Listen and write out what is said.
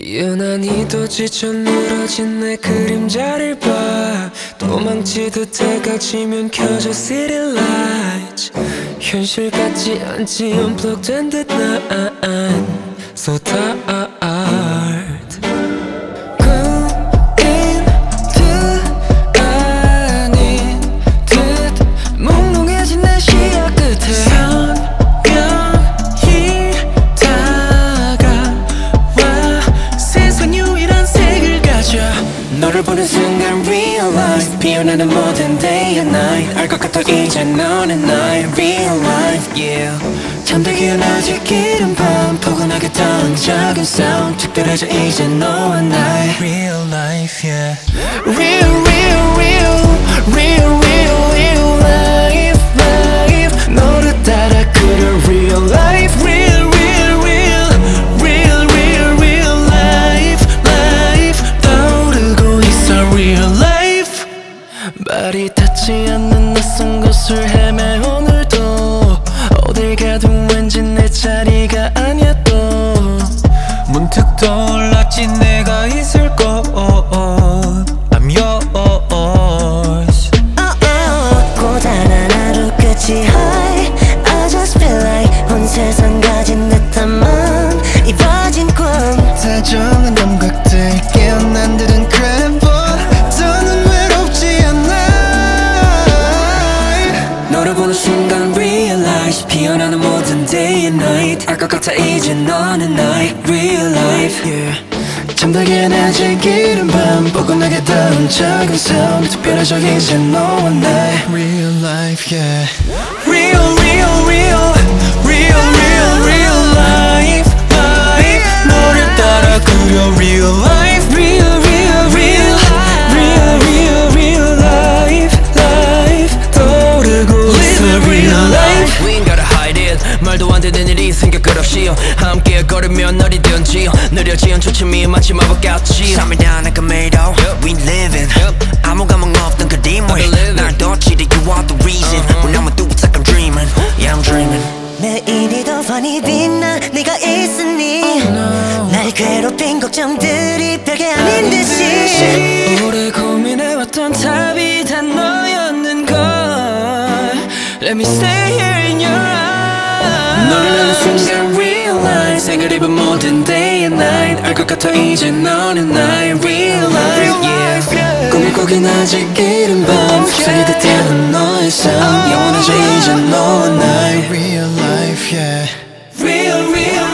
유난히도 지쳐 늘어진 내 그림자를 봐. 도망치듯 해가 지면 켜져 city lights. 현실 같지 않지 unplugged 된 듯 난 so tired. 꿈인 듯 아닌 듯 몽롱해진 내 시야 끝에 선명히 다가와 세상 유일한 색을 가져. 너를 보는 순간 realize 피어나는 모든 day and night. 알 것 같아 이제 너는 나의 real life yeah. 잠들기엔 아직 이른 밤 포근하게 닿은 작은 sound 특별해져 이제 너와 나의 real life yeah. Real real real real real real life life. 너를 따라 그려 real life real real real real real real life life. 떠오르고 있어 real life. 발이 닿지 않는 낯선 곳을 헤매 오늘도 어딜 가도 왠지 내 자리가 아니야 또 문득 떠올랐지 내가 있을 곳 I'm yours. 고단한 하루 끝이 high. I just feel like 온 세상 가진 듯한 맘 이뤄진 꿈. 다정한 감각들 깨어난 듯한 crab 더는 외롭지 않아. 너를 보는 순간 realize 피어나는 모든 day and night. 알 것 같아 이제 너는 나의 real life yeah. 잠들기엔 아직 이른 밤 포근하게 닿은 작은 sound 특별해져 이제 너와 나의 real life yeah. Real real real real real real life life. 너를 따라 그려 real life real real real real real real life life. 떠오르고 있어 real life. We ain't gotta hide it. 말도 안 되는 일이 생겨 끝없이요. 함께 걸으면 어디든지요. 느려지는 초침이 마치 마법같이 3일이나 그 매일도 We living 아무 감흥 없던 그 dimwit 날 덧치듯 you are the reason When I'ma do it's like I'm dreaming Yeah I'm dreaming. 매일이 더 환히 빛나 네가 있으니 날 괴롭힌 걱정들이 별게 아닌 듯이 오래 고민해왔던 답이 다 너였는걸. Let me stay here in your eyes. 너를 나는 순간 realize 색을 입은 모든 day and night. 알 것 같아 이제 너는 나의 real life yeah. 꿈을 꾸긴 아직 이른 밤 속삭이듯 태운 너의 sound 영원해져 이제 너와 나의 real life yeah. Real real